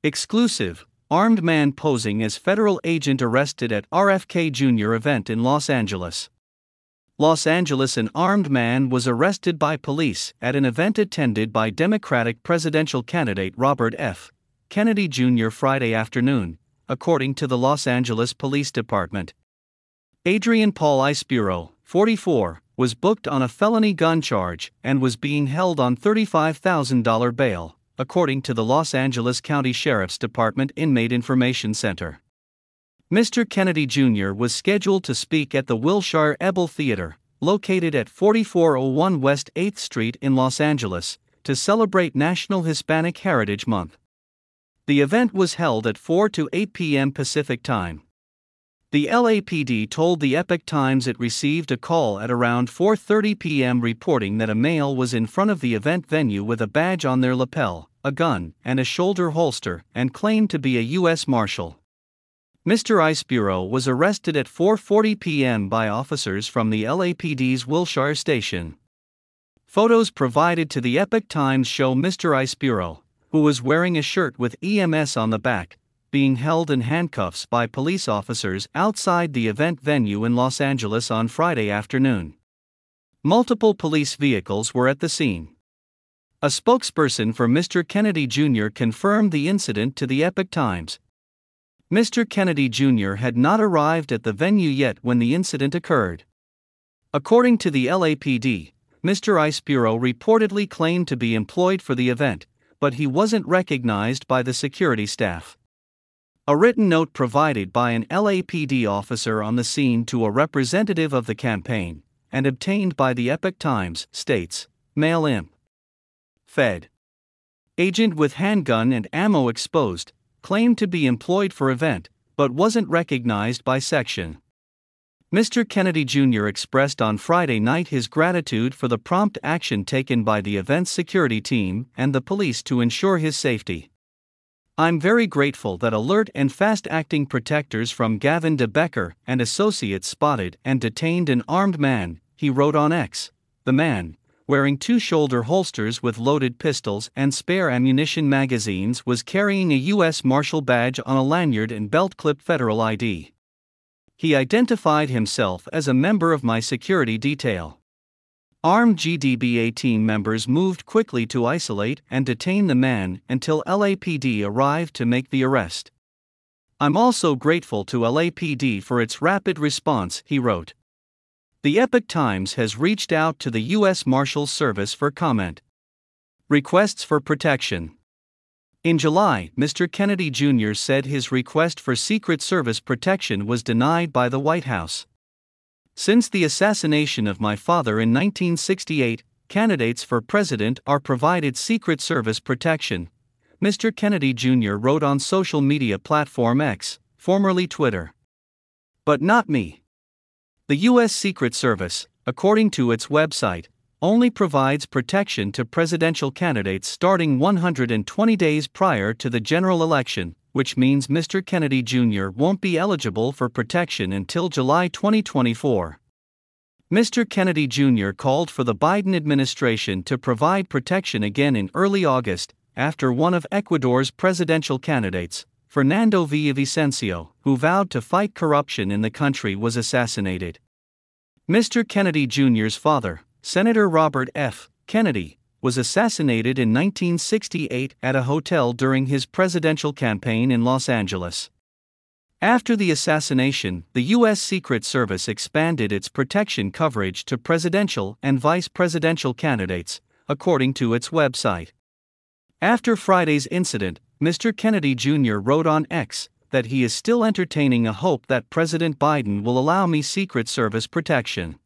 Exclusive: armed man posing as federal agent arrested at RFK Jr. event in Los Angeles. Los Angeles: an armed man was arrested by police at an event attended by Democratic presidential candidate Robert F. Kennedy Jr. Friday afternoon, according to the Los Angeles Police Department. Adrian Paul Ispiro, 44, was booked on a felony gun charge and was being held on $35,000 bail, according to the Los Angeles County Sheriff's Department Inmate Information Center. Mr. Kennedy Jr. was scheduled to speak at the Wilshire Ebel Theater, located at 4401 West 8th Street in Los Angeles, to celebrate National Hispanic Heritage Month. The event was held at 4 to 8 p.m. Pacific Time. The LAPD told the Epoch Times it received a call at around 4:30 p.m. reporting that a male was in front of the event venue with a badge on their lapel, a gun, and a shoulder holster, and claimed to be a U.S. Marshal. Mr. Ispiro was arrested at 4:40 p.m. by officers from the LAPD's Wilshire station. Photos provided to the Epoch Times show Mr. Ispiro, who was wearing a shirt with EMS on the back, being held in handcuffs by police officers outside the event venue in Los Angeles on Friday afternoon. Multiple police vehicles were at the scene. A spokesperson for Mr. Kennedy Jr. confirmed the incident to the Epoch Times. Mr. Kennedy Jr. had not arrived at the venue yet when the incident occurred. According to the LAPD, Mr. Ispiro reportedly claimed to be employed for the event, but he wasn't recognized by the security staff. A written note provided by an LAPD officer on the scene to a representative of the campaign, and obtained by the Epoch Times, states, "Male imp. Fed. Agent with handgun and ammo exposed, claimed to be employed for event, but wasn't recognized by section." Mr. Kennedy Jr. expressed on Friday night his gratitude for the prompt action taken by the event's security team and the police to ensure his safety. "I'm very grateful that alert and fast-acting protectors from Gavin de Becker and Associates spotted and detained an armed man," he wrote on X. The man, wearing two shoulder holsters with loaded pistols and spare ammunition magazines, was carrying a U.S. Marshal badge on a lanyard and belt-clip federal ID. "He identified himself as a member of my security detail." Armed GDBA team members moved quickly to isolate and detain the man until LAPD arrived to make the arrest. "I'm also grateful to LAPD for its rapid response," he wrote. The Epoch Times has reached out to the U.S. Marshals Service for comment. Requests for protection. In July, Mr. Kennedy Jr. said his request for Secret Service protection was denied by the White House. "Since the assassination of my father in 1968, candidates for president are provided Secret Service protection," Mr. Kennedy Jr. wrote on social media platform X, formerly Twitter. "But not me. The U.S. Secret Service, according to its website, only provides protection to presidential candidates starting 120 days prior to the general election, which means Mr. Kennedy Jr. won't be eligible for protection until July 2024. Mr. Kennedy Jr. called for the Biden administration to provide protection again in early August, after one of Ecuador's presidential candidates, Fernando Villavicencio, who vowed to fight corruption in the country, was assassinated. Mr. Kennedy Jr.'s father, Senator Robert F. Kennedy, was assassinated in 1968 at a hotel during his presidential campaign in Los Angeles. After the assassination, the U.S. Secret Service expanded its protection coverage to presidential and vice presidential candidates, according to its website. After Friday's incident, Mr. Kennedy Jr. wrote on X that he is still entertaining a hope that President Biden will allow me Secret Service protection.